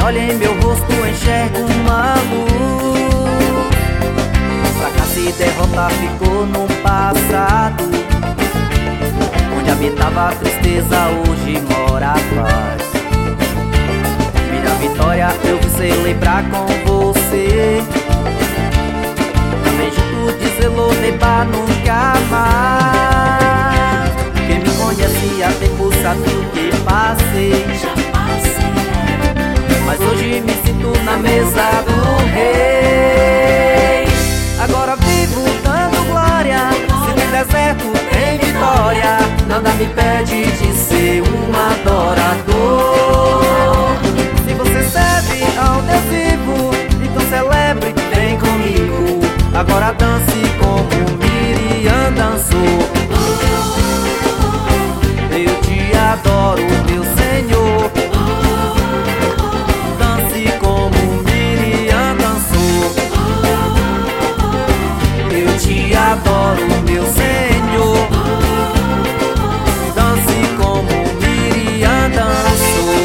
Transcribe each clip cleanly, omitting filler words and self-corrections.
olha em meu rosto, enxergo uma luz. Fracasso e derrota ficou no passado. Onde habitava a tristeza, hoje mora a paz. Minha vitória eu vou celebrar com você. Também junto dizer lutei pra nunca mais. Quem me conhece há tempo sabe o que passei. Mas hoje me sinto na mesa do rei. Agora vivo dando glória. Se tem deserto tem vitória. Nada me impede de ser um adorador. Se você serve ao Deus vivo, então celebre, vem comigo. Agora dance como Miriam dançou. Eu te adoro, meu Senhor. Dance como Miriam dançou. Eu te adoro, meu Senhor. Dance como Miriam dançou.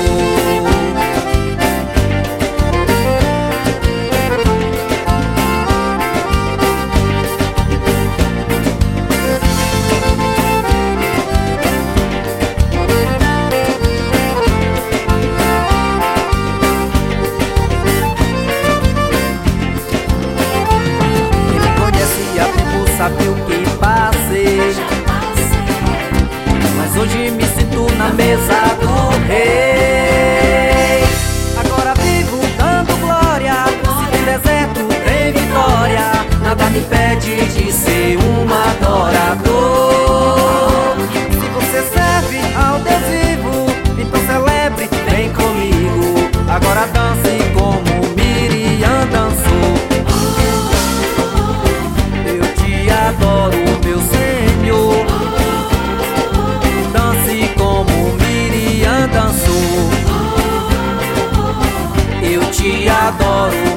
Sabe o que passei, mas hoje me sinto na mesa do rei. Agora vivo dando glória. Se tem deserto tem vitória. Nada me impede de ser um adorador. Se você serve ao Deus vivo, então celebre, vem comigo. Agora dance como Miriam dançou. Adoro, meu Senhor. Dance como Miriam dançou. Eu te adoro.